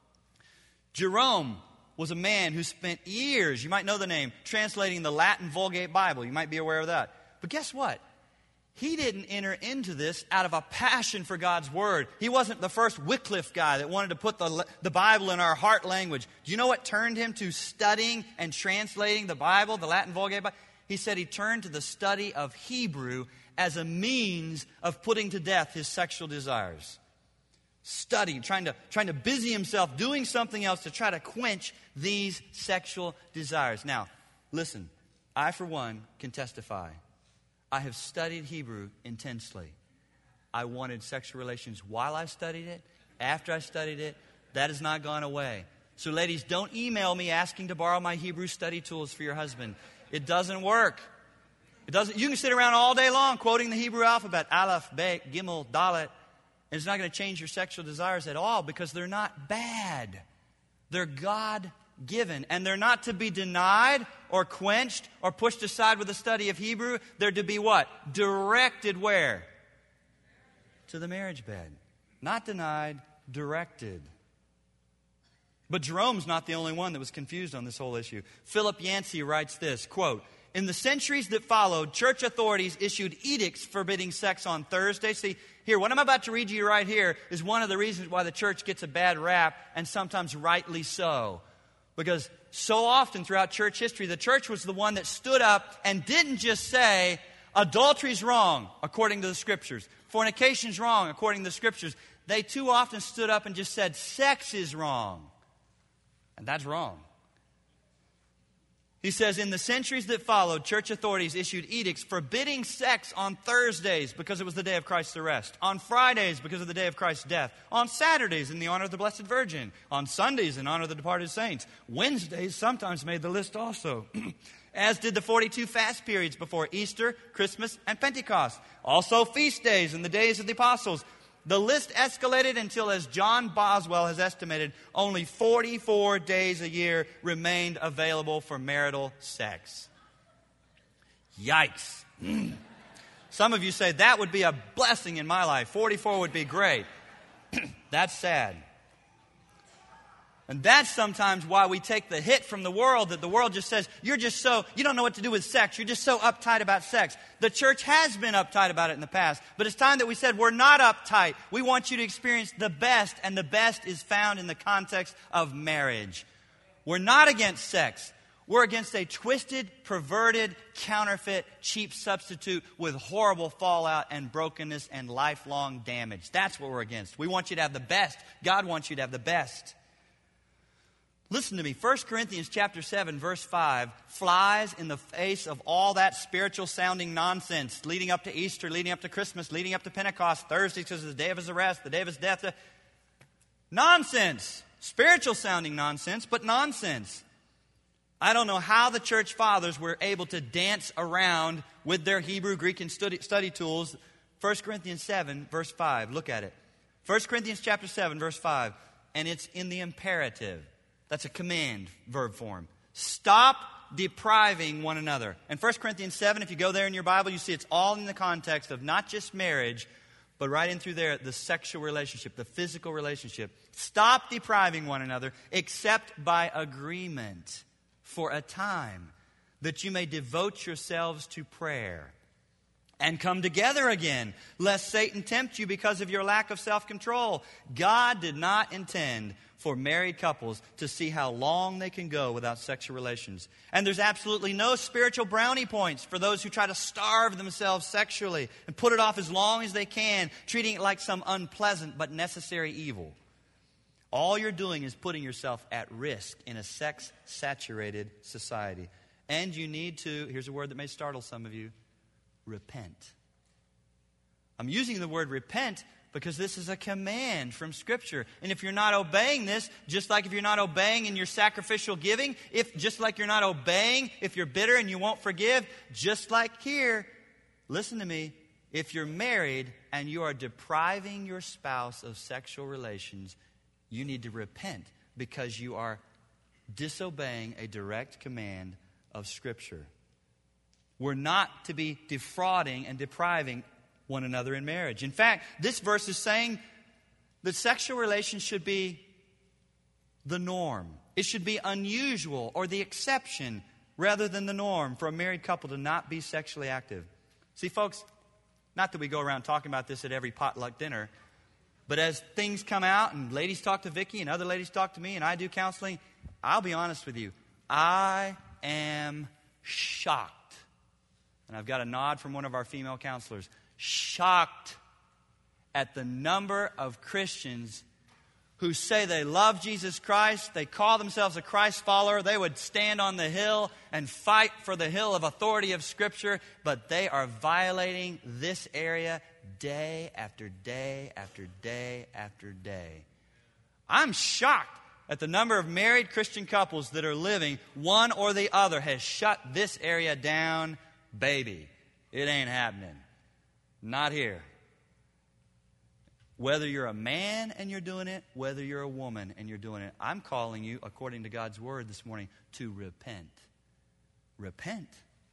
was a man who spent years, you might know the name, translating the Latin Vulgate Bible. You might be aware of that. But guess what? He didn't enter into this out of a passion for God's Word. He wasn't the first Wycliffe guy that wanted to put the Bible in our heart language. Do you know what turned him to studying and translating the Bible, the Latin Vulgate Bible? He said he turned to the study of Hebrew as a means of putting to death his sexual desires. Studying, trying to busy himself, doing something else to try to quench these sexual desires. Now, listen, I, for one, can testify. I have studied Hebrew intensely. I wanted sexual relations while I studied it, after I studied it. That has not gone away. So ladies, don't email me asking to borrow my Hebrew study tools for your husband. It doesn't work. It doesn't. You can sit around all day long quoting the Hebrew alphabet, Aleph, Bet, Gimel, Dalet, and it's not going to change your sexual desires at all because they're not bad. They're God-given, and they're not to be denied or quenched or pushed aside with the study of Hebrew. They're to be what? Directed where? To the marriage bed. Not denied, directed. But Jerome's not the only one that was confused on this whole issue. Philip Yancey writes this, quote, in the centuries that followed, church authorities issued edicts forbidding sex on Thursdays. See, here, what I'm about to read you right here is one of the reasons why the church gets a bad rap, and sometimes rightly so. Because so often throughout church history, the church was the one that stood up and didn't just say, adultery's wrong, according to the Scriptures. Fornication's wrong, according to the Scriptures. They too often stood up and just said, sex is wrong. And that's wrong. He says, in the centuries that followed, church authorities issued edicts forbidding sex on Thursdays because it was the day of Christ's arrest, on Fridays because of the day of Christ's death, on Saturdays in the honor of the Blessed Virgin, on Sundays in honor of the departed saints. Wednesdays sometimes made the list also, as did the 42 fast periods before Easter, Christmas, and Pentecost. Also feast days and the days of the apostles. The list escalated until, as John Boswell has estimated, only 44 days a year remained available for marital sex. Yikes. Some of you say, that would be a blessing in my life. 44 would be great. That's sad. And that's sometimes why we take the hit from the world, that the world just says, you don't know what to do with sex. You're just so uptight about sex. The church has been uptight about it in the past. But it's time that we said, we're not uptight. We want you to experience the best, and the best is found in the context of marriage. We're not against sex. We're against a twisted, perverted, counterfeit, cheap substitute with horrible fallout and brokenness and lifelong damage. That's what we're against. We want you to have the best. God wants you to have the best. Listen to me. 1 Corinthians chapter 7, verse 5 flies in the face of all that spiritual-sounding nonsense leading up to Easter, leading up to Christmas, leading up to Pentecost, Thursday because of the day of his arrest, the day of his death. Nonsense. Spiritual-sounding nonsense, but nonsense. I don't know how the church fathers were able to dance around with their Hebrew, Greek, and study tools. 1 Corinthians 7, verse 5. Look at it. 1 Corinthians chapter 7, verse 5. And it's in the imperative. That's a command verb form. Stop depriving one another. And 1 Corinthians 7, if you go there in your Bible, you see it's all in the context of not just marriage, but right in through there, the sexual relationship, the physical relationship. Stop depriving one another, except by agreement for a time, that you may devote yourselves to prayer and come together again, lest Satan tempt you because of your lack of self-control. God did not intend for married couples to see how long they can go without sexual relations. And there's absolutely no spiritual brownie points for those who try to starve themselves sexually and put it off as long as they can, treating it like some unpleasant but necessary evil. All you're doing is putting yourself at risk in a sex-saturated society. And you need to, here's a word that may startle some of you, repent. I'm using the word repent because this is a command from Scripture. And if you're not obeying this, just like if you're not obeying in your sacrificial giving, just like you're not obeying if you're bitter and you won't forgive, just like here, listen to me, if you're married and you are depriving your spouse of sexual relations, you need to repent because you are disobeying a direct command of Scripture. We're not to be defrauding and depriving one another in marriage. In fact, this verse is saying that sexual relations should be the norm. It should be unusual or the exception rather than the norm for a married couple to not be sexually active. See, folks, not that we go around talking about this at every potluck dinner, but as things come out and ladies talk to Vicki and other ladies talk to me and I do counseling, I'll be honest with you, I am shocked. And I've got a nod from one of our female counselors. Shocked at the number of Christians who say they love Jesus Christ, they call themselves a Christ follower, they would stand on the hill and fight for the hill of authority of Scripture, but they are violating this area day after day after day after day. I'm shocked at the number of married Christian couples that are living, one or the other has shut this area down. Baby, it ain't happening. Not here. Whether you're a man and you're doing it, whether you're a woman and you're doing it, I'm calling you, according to God's word this morning, to repent. Repent.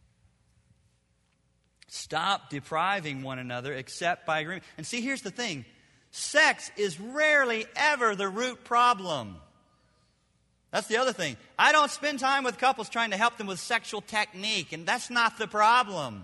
Stop depriving one another except by agreement. And see, here's the thing. Sex is rarely ever the root problem. That's the other thing. I don't spend time with couples trying to help them with sexual technique, and that's not the problem.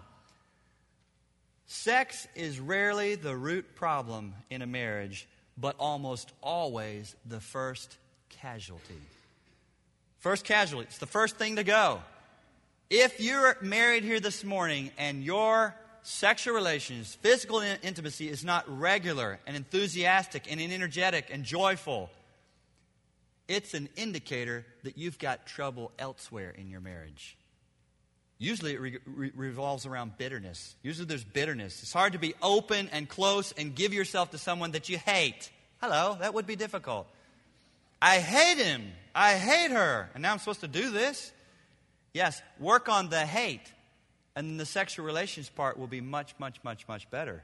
Sex is rarely the root problem in a marriage, but almost always the first casualty. First casualty. It's the first thing to go. If you're married here this morning and your sexual relations, physical intimacy is not regular and enthusiastic and energetic and joyful, it's an indicator that you've got trouble elsewhere in your marriage. Usually it revolves around bitterness. Usually there's bitterness. It's hard to be open and close and give yourself to someone that you hate. Hello, that would be difficult. I hate him. I hate her. And now I'm supposed to do this? Yes, work on the hate. And then the sexual relations part will be much, much, much, much better.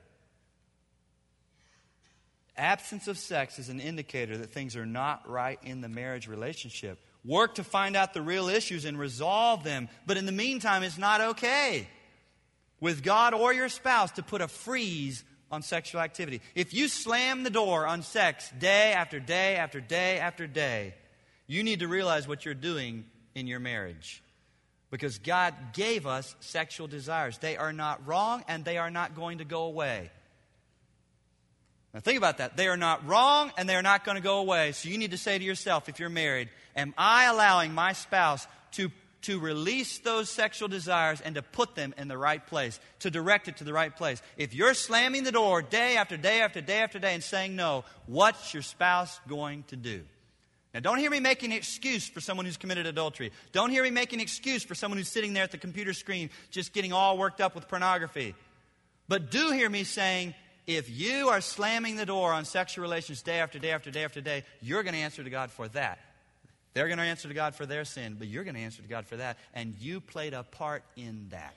Absence of sex is an indicator that things are not right in the marriage relationship. Work to find out the real issues and resolve them. But in the meantime, it's not okay with God or your spouse to put a freeze on sexual activity. If you slam the door on sex day after day after day after day, you need to realize what you're doing in your marriage. Because God gave us sexual desires. They are not wrong and they are not going to go away. Now think about that. They are not wrong and they are not going to go away. So you need to say to yourself, if you're married, am I allowing my spouse to release those sexual desires and to put them in the right place, to direct it to the right place? If you're slamming the door day after day after day after day and saying no, what's your spouse going to do? Now don't hear me making an excuse for someone who's committed adultery. Don't hear me making an excuse for someone who's sitting there at the computer screen just getting all worked up with pornography. But do hear me saying, if you are slamming the door on sexual relations day after day after day after day, you're going to answer to God for that. They're going to answer to God for their sin, but you're going to answer to God for that. And you played a part in that.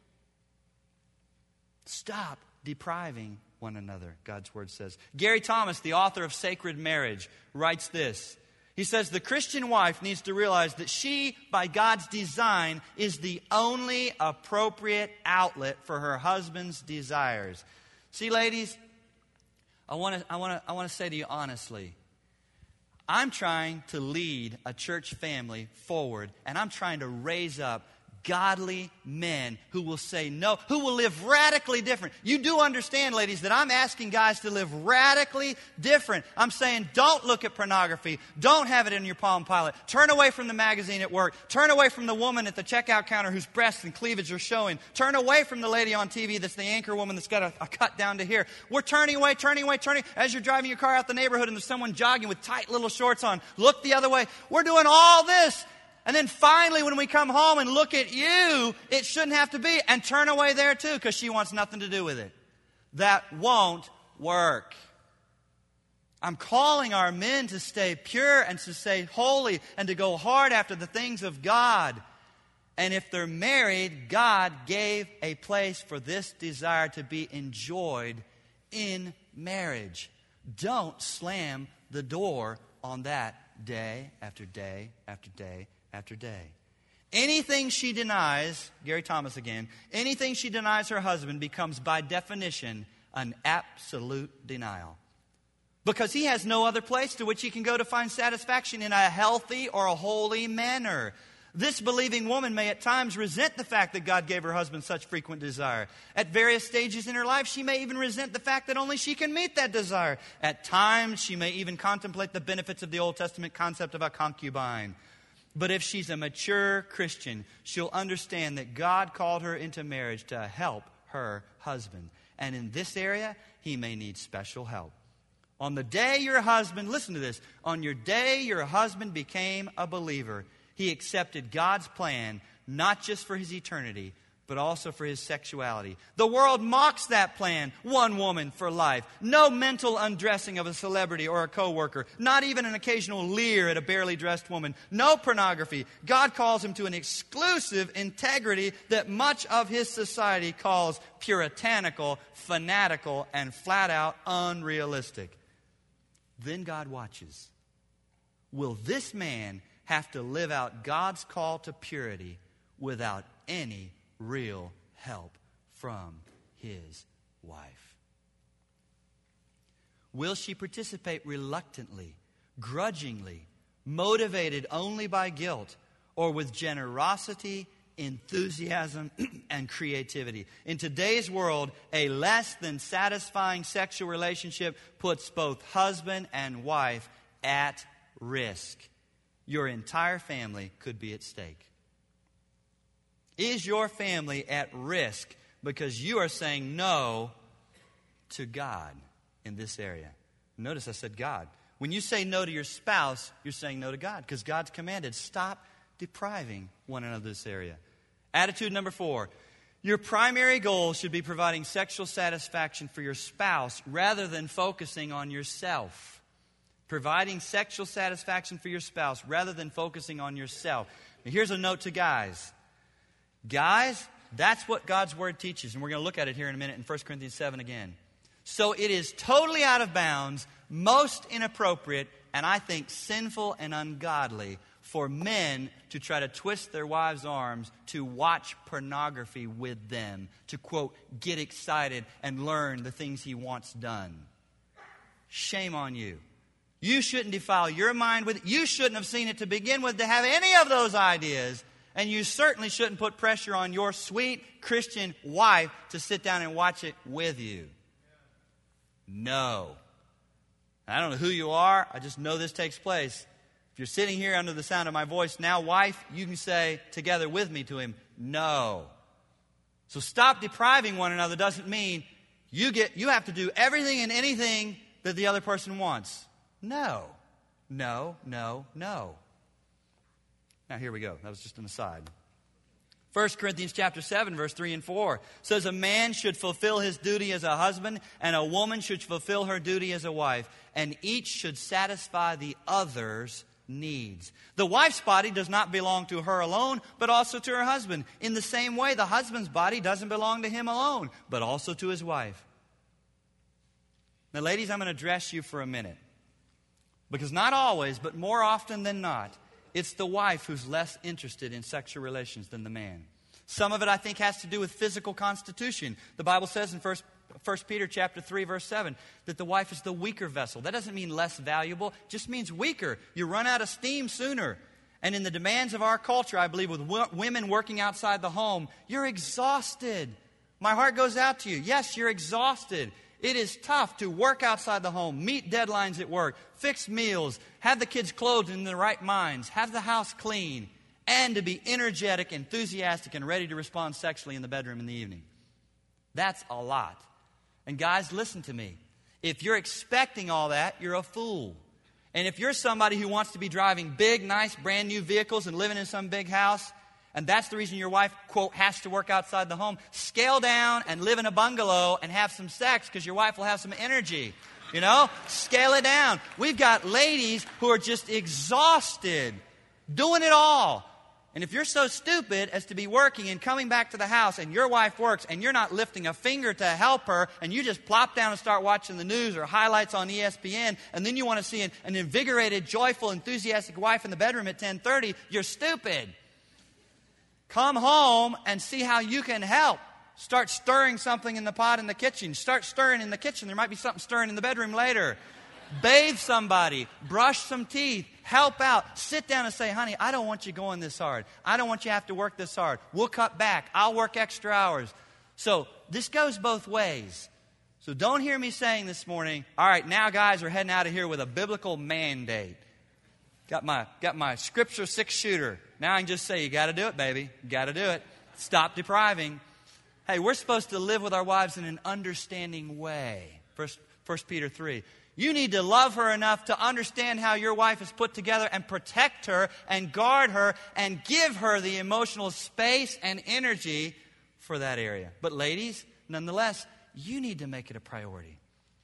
Stop depriving one another, God's word says. Gary Thomas, the author of Sacred Marriage, writes this. He says the Christian wife needs to realize that she, by God's design, is the only appropriate outlet for her husband's desires. See, ladies, I want to say to you honestly, I'm trying to lead a church family forward, and I'm trying to raise up godly men who will say no, who will live radically different. You do understand, ladies, that I'm asking guys to live radically different. I'm saying don't look at pornography. Don't have it in your Palm Pilot. Turn away from the magazine at work. Turn away from the woman at the checkout counter whose breasts and cleavage are showing. Turn away from the lady on TV that's the anchor woman that's got a cut down to here. We're turning away. As you're driving your car out the neighborhood and there's someone jogging with tight little shorts on, look the other way. We're doing all this. And then finally, when we come home and look at you, it shouldn't have to be. And turn away there too, because she wants nothing to do with it. That won't work. I'm calling our men to stay pure and to stay holy and to go hard after the things of God. And if they're married, God gave a place for this desire to be enjoyed in marriage. Don't slam the door on that day after day after day after day. Anything she denies, Gary Thomas again, anything she denies her husband becomes by definition an absolute denial. Because he has no other place to which he can go to find satisfaction in a healthy or a holy manner. This believing woman may at times resent the fact that God gave her husband such frequent desire. At various stages in her life, she may even resent the fact that only she can meet that desire. At times, she may even contemplate the benefits of the Old Testament concept of a concubine. But if she's a mature Christian, she'll understand that God called her into marriage to help her husband. And in this area, he may need special help. On the day your husband, listen to this, on your day your husband became a believer, he accepted God's plan, not just for his eternity, but also for his sexuality. The world mocks that plan. One woman for life. No mental undressing of a celebrity or a coworker. Not even an occasional leer at a barely dressed woman. No pornography. God calls him to an exclusive integrity that much of his society calls puritanical, fanatical, and flat out unrealistic. Then God watches. Will this man have to live out God's call to purity without any real help from his wife? Will she participate reluctantly, grudgingly, motivated only by guilt, or with generosity, enthusiasm, and creativity? In today's world, a less than satisfying sexual relationship puts both husband and wife at risk. Your entire family could be at stake. Is your family at risk because you are saying no to God in this area? Notice I said God. When you say no to your spouse, you're saying no to God because God's commanded, stop depriving one another this area. Attitude number 4. Your primary goal should be providing sexual satisfaction for your spouse rather than focusing on yourself. Providing sexual satisfaction for your spouse rather than focusing on yourself. Now, here's a note to guys. Guys, that's what God's Word teaches. And we're going to look at it here in a minute in 1 Corinthians 7 again. So it is totally out of bounds, most inappropriate, and I think sinful and ungodly for men to try to twist their wives' arms to watch pornography with them, to, quote, get excited and learn the things he wants done. Shame on you. You shouldn't defile your mind with it. You shouldn't have seen it to begin with to have any of those ideas. And you certainly shouldn't put pressure on your sweet Christian wife to sit down and watch it with you. No. I don't know who you are. I just know this takes place. If you're sitting here under the sound of my voice now, wife, you can say together with me to him, no. So stop depriving one another doesn't mean you have to do everything and anything that the other person wants. No. No, no, no. Now, here we go. That was just an aside. 1 Corinthians chapter 7, verse 3 and 4 says, a man should fulfill his duty as a husband, and a woman should fulfill her duty as a wife, and each should satisfy the other's needs. The wife's body does not belong to her alone, but also to her husband. In the same way, the husband's body doesn't belong to him alone, but also to his wife. Now, ladies, I'm going to address you for a minute. Because not always, but more often than not, it's the wife who's less interested in sexual relations than the man. Some of it, I think, has to do with physical constitution. The Bible says in 1 Peter chapter 3, verse 7, that the wife is the weaker vessel. That doesn't mean less valuable. It just means weaker. You run out of steam sooner. And in the demands of our culture, I believe, with women working outside the home, you're exhausted. My heart goes out to you. Yes, you're exhausted. It is tough to work outside the home, meet deadlines at work, fix meals, have the kids clothed in their right minds, have the house clean, and to be energetic, enthusiastic, and ready to respond sexually in the bedroom in the evening. That's a lot. And guys, listen to me. If you're expecting all that, you're a fool. And if you're somebody who wants to be driving big, nice, brand new vehicles and living in some big house, and that's the reason your wife, quote, has to work outside the home, scale down and live in a bungalow and have some sex because your wife will have some energy. You know? Scale it down. We've got ladies who are just exhausted, doing it all. And if you're so stupid as to be working and coming back to the house and your wife works and you're not lifting a finger to help her and you just plop down and start watching the news or highlights on ESPN and then you want to see an invigorated, joyful, enthusiastic wife in the bedroom at 10:30, you're stupid. Come home and see how you can help. Start stirring something in the pot in the kitchen. Start stirring in the kitchen. There might be something stirring in the bedroom later. Bathe somebody. Brush some teeth. Help out. Sit down and say, honey, I don't want you going this hard. I don't want you to have to work this hard. We'll cut back. I'll work extra hours. So this goes both ways. So don't hear me saying this morning, all right, now guys, we're heading out of here with a biblical mandate. Got my Scripture 6-shooter. Now I can just say, you got to do it, baby. You got to do it. Stop depriving. Hey, we're supposed to live with our wives in an understanding way. 1 Peter 3. You need to love her enough to understand how your wife is put together and protect her and guard her and give her the emotional space and energy for that area. But ladies, nonetheless, you need to make it a priority.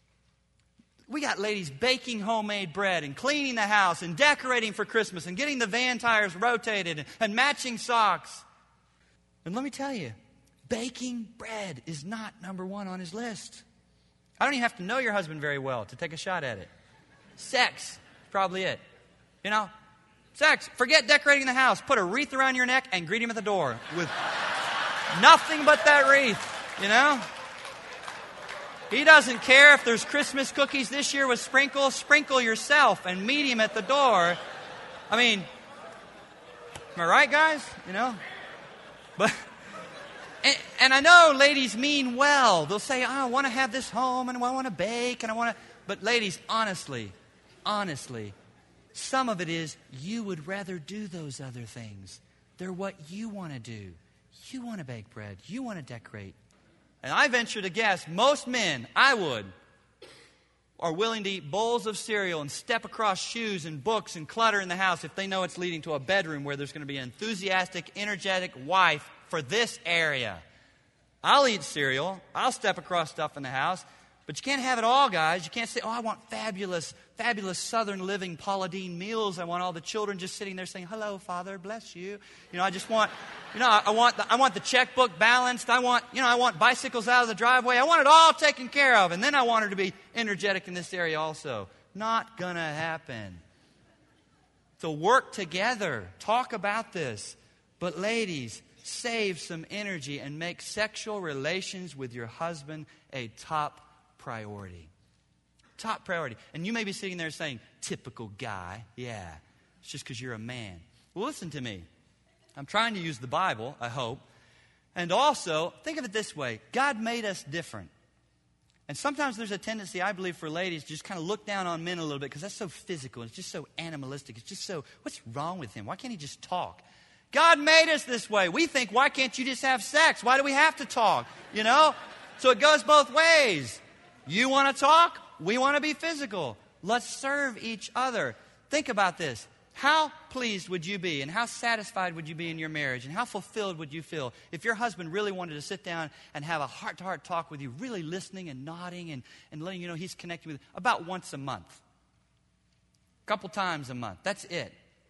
We got ladies baking homemade bread and cleaning the house and decorating for Christmas and getting the van tires rotated and matching socks. And let me tell you, baking bread is not number one on his list. I don't even have to know your husband very well to take a shot at it. Sex is probably it. You know, sex. Forget decorating the house. Put a wreath around your neck and greet him at the door with nothing but that wreath, you know. He doesn't care if there's Christmas cookies this year with sprinkles. Sprinkle yourself and meet him at the door. I mean, am I right, guys? You know? But... And I know ladies mean well. They'll say, I want to have this home and I want to bake and I want to... But ladies, honestly, some of it is you would rather do those other things. They're what you want to do. You want to bake bread. You want to decorate. And I venture to guess most men, are willing to eat bowls of cereal and step across shoes and books and clutter in the house if they know it's leading to a bedroom where there's going to be an enthusiastic, energetic wife for this area. I'll eat cereal. I'll step across stuff in the house. But you can't have it all, guys. You can't say, I want fabulous Southern living Paula Deen meals. I want all the children just sitting there saying, hello, Father, bless you. You know, I just want, I want the checkbook balanced. I want bicycles out of the driveway. I want it all taken care of. And then I want her to be energetic in this area also. Not going to happen. So work together. Talk about this. But ladies, save some energy and make sexual relations with your husband a top priority. Top priority. And you may be sitting there saying, typical guy. Yeah, it's just because you're a man. Well, listen to me. I'm trying to use the Bible, I hope. And also, think of it this way. God made us different. And sometimes there's a tendency, I believe, for ladies to just kind of look down on men a little bit because that's so physical. It's just so animalistic. It's just so, what's wrong with him? Why can't he just talk? God made us this way. We think, why can't you just have sex? Why do we have to talk? You know? So it goes both ways. You want to talk? We want to be physical. Let's serve each other. Think about this. How pleased would you be and how satisfied would you be in your marriage and how fulfilled would you feel if your husband really wanted to sit down and have a heart-to-heart talk with you, really listening and nodding and letting you know he's connected with you about once a month? A couple times a month. That's it.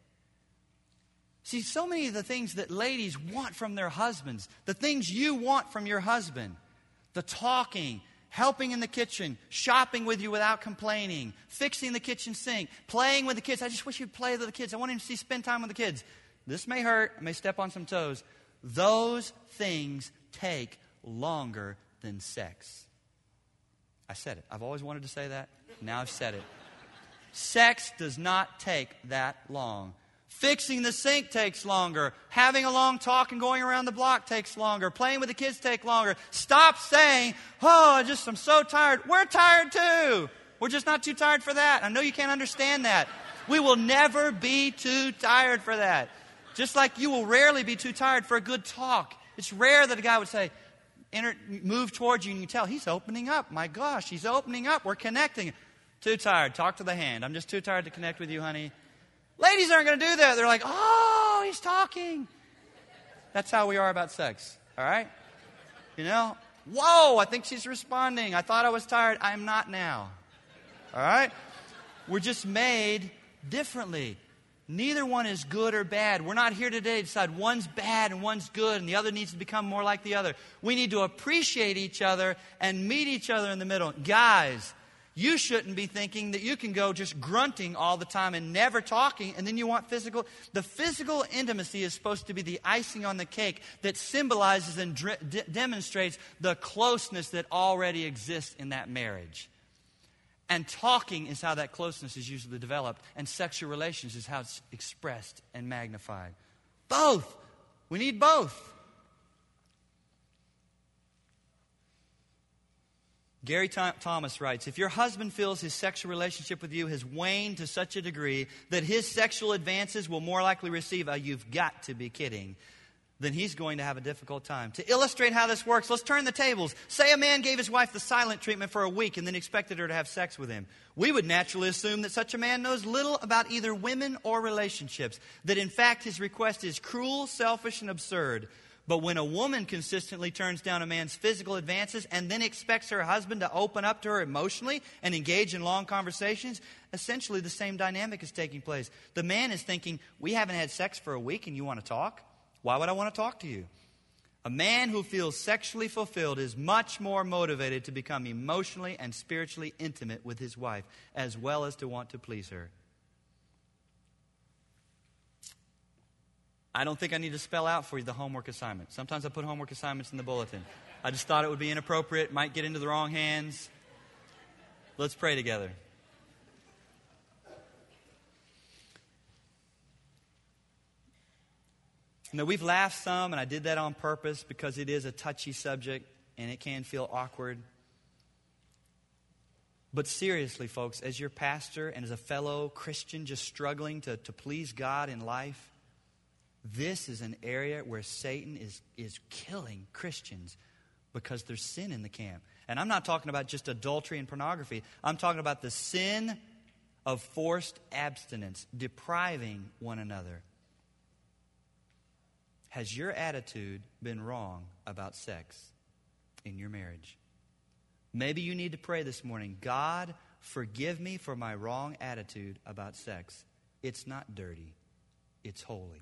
See, so many of the things that ladies want from their husbands, the things you want from your husband, the talking, helping in the kitchen, shopping with you without complaining, fixing the kitchen sink, playing with the kids. I just wish you'd play with the kids. I want him to spend time with the kids. This may hurt. I may step on some toes. Those things take longer than sex. I said it. I've always wanted to say that. Now I've said it. Sex does not take that long. Fixing the sink takes longer. Having a long talk and going around the block takes longer. Playing with the kids takes longer. Stop saying, I'm so tired. We're tired too. We're just not too tired for that. I know you can't understand that. We will never be too tired for that. Just like you will rarely be too tired for a good talk. It's rare that a guy would say, move towards you and you tell, he's opening up. My gosh, he's opening up. We're connecting. Too tired. Talk to the hand. I'm just too tired to connect with you, honey. Ladies aren't going to do that. They're like, he's talking. That's how we are about sex. All right? Whoa, I think she's responding. I thought I was tired. I'm not now. All right? We're just made differently. Neither one is good or bad. We're not here today to decide one's bad and one's good and the other needs to become more like the other. We need to appreciate each other and meet each other in the middle. Guys, you shouldn't be thinking that you can go just grunting all the time and never talking, and then you want physical. The physical intimacy is supposed to be the icing on the cake that symbolizes and demonstrates the closeness that already exists in that marriage. And talking is how that closeness is usually developed, and sexual relations is how it's expressed and magnified. Both. We need both. Gary Thomas writes, if your husband feels his sexual relationship with you has waned to such a degree that his sexual advances will more likely receive a "you've got to be kidding," then he's going to have a difficult time. To illustrate how this works, let's turn the tables. Say a man gave his wife the silent treatment for a week and then expected her to have sex with him. We would naturally assume that such a man knows little about either women or relationships, that in fact his request is cruel, selfish, and absurd. But when a woman consistently turns down a man's physical advances and then expects her husband to open up to her emotionally and engage in long conversations, essentially the same dynamic is taking place. The man is thinking, we haven't had sex for a week and you want to talk? Why would I want to talk to you? A man who feels sexually fulfilled is much more motivated to become emotionally and spiritually intimate with his wife, as well as to want to please her. I don't think I need to spell out for you the homework assignment. Sometimes I put homework assignments in the bulletin. I just thought it would be inappropriate, might get into the wrong hands. Let's pray together. Now, we've laughed some, and I did that on purpose because it is a touchy subject and it can feel awkward. But seriously, folks, as your pastor and as a fellow Christian just struggling to please God in life, this is an area where Satan is killing Christians because there's sin in the camp. And I'm not talking about just adultery and pornography. I'm talking about the sin of forced abstinence, depriving one another. Has your attitude been wrong about sex in your marriage? Maybe you need to pray this morning, God, forgive me for my wrong attitude about sex. It's not dirty. It's holy.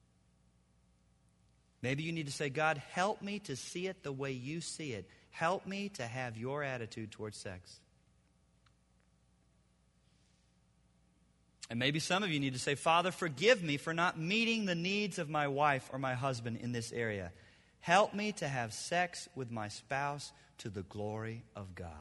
Maybe you need to say, God, help me to see it the way you see it. Help me to have your attitude towards sex. And maybe some of you need to say, Father, forgive me for not meeting the needs of my wife or my husband in this area. Help me to have sex with my spouse to the glory of God.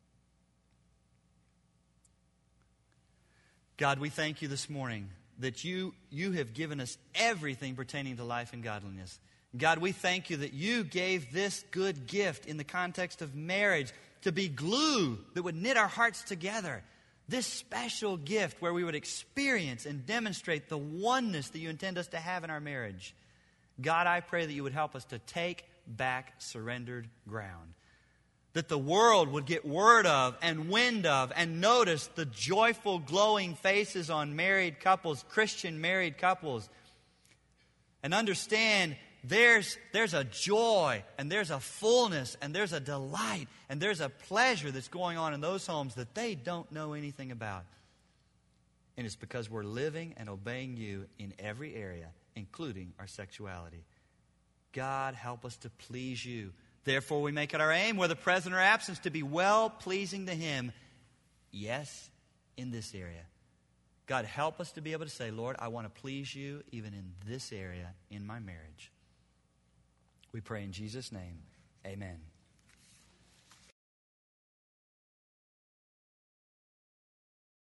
God, we thank you this morning that you have given us everything pertaining to life and godliness. God, we thank you that you gave this good gift in the context of marriage to be glue that would knit our hearts together. This special gift where we would experience and demonstrate the oneness that you intend us to have in our marriage. God, I pray that you would help us to take back surrendered ground. That the world would get word of and wind of and notice the joyful, glowing faces on married couples, Christian married couples. And understand there's a joy and there's a fullness and there's a delight and there's a pleasure that's going on in those homes that they don't know anything about. And it's because we're living and obeying you in every area, including our sexuality. God, help us to please you Therefore, we make it our aim, whether present or absent, to be well-pleasing to Him. Yes, in this area. God, help us to be able to say, Lord, I want to please you even in this area in my marriage. We pray in Jesus' name. Amen.